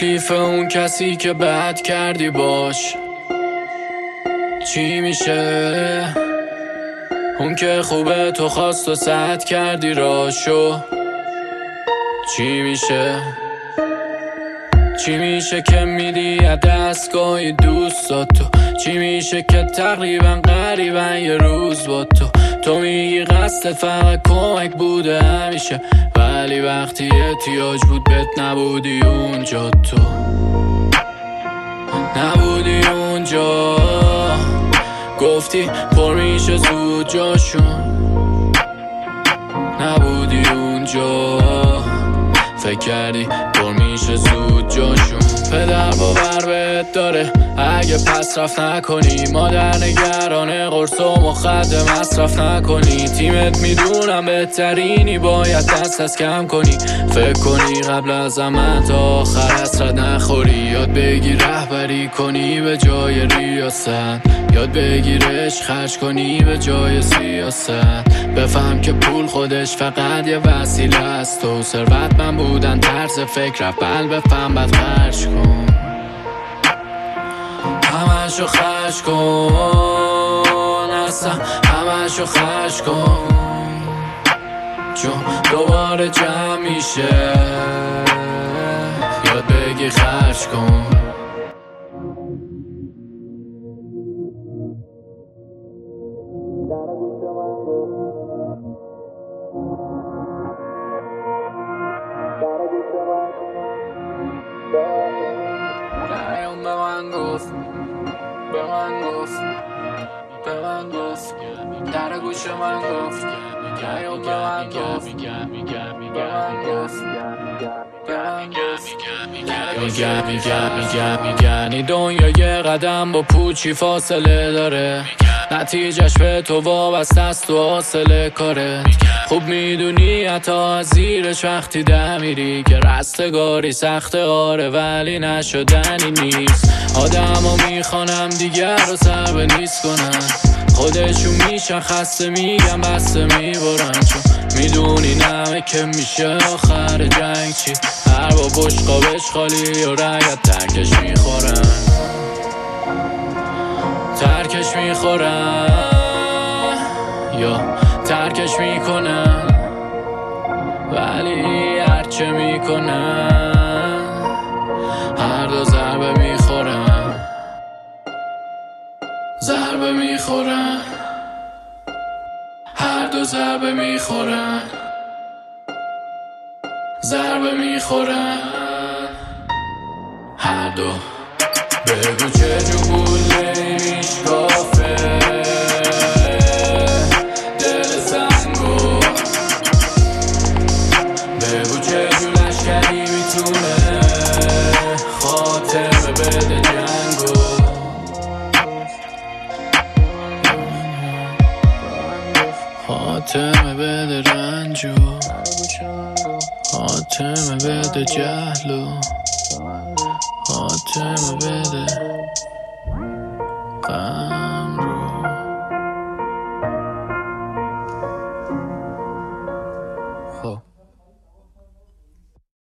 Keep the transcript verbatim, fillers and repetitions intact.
تکلیف اون کسی که بد کردی باش چی میشه؟ اون که خوبه تو خواست و سد کردی راشو چی میشه؟ چی میشه که میدی از دستگاه دوستاتو؟ چی میشه که تقریبا قریبا یه روز با تو تو میگی قصدت فقط کمک بوده همیشه، ولی وقتی احتیاج بود بهت نبودی اونجا، تو نبودی اونجا. گفتی پر میشه زود جاشون، نبودی اونجا. فکر کردی پر میشه زود جاشون. پدر باور بهت داره اگه پس رفت نکنی، مادر نگرانه قرص و مخدر مصرف نکنی. تیمت میدونم بهترینی، باید دست از کم کنی. فکر کنی قبل از زمان تا آخر حسرت نخوری. یاد بگیر رهبری کنی به جای ریاست، یاد بگیر عشق خرج کنی به جای سیاست. بفهم که پول خودش فقط یه وسیله است، تو ثروت من بودن طرز فکر بل بفهم بد خرج کن. همشو خرج کن، اصلا همشو خرج کن، چون دوباره جمع میشه. یاد بگی خرج کن. درم به من گفت، به من گفت، به من گفت، در گوش من گفت، درم به من گفت، به من گفت، میگم میگم میگم میگن دنیا یه قدم با پوچی فاصله داره، نتیجهش به تو وابسته است و حاصل کاره. خوب میدونی حتی از زیرش وقتی ده میری که رستگاری سخت آره ولی نشدنی نیست. آدم ها میخوانم دیگر رو سر به نیست کنن، خودشون میشن خسته میگن بسته میبرن، چون میدونی نمه که میشه آخر جنگ چی. هر با بشقابش خالی و رایت ترکش میخورن، ترکش میخورن یا ترکش میکنن، ولی هرچه میکنن هر دو ضربه میخورن، ضربه میخورن، هر دو ضربه میخورن، ضربه میخورن، هر دو. بگو چه جو بوله میشکافه دل سنگو، بگو چه جو لشکری میتونه خاتمه بده جنگو. خاتمه بده رنجو، خاتمه بده جهلو، خاتمه بده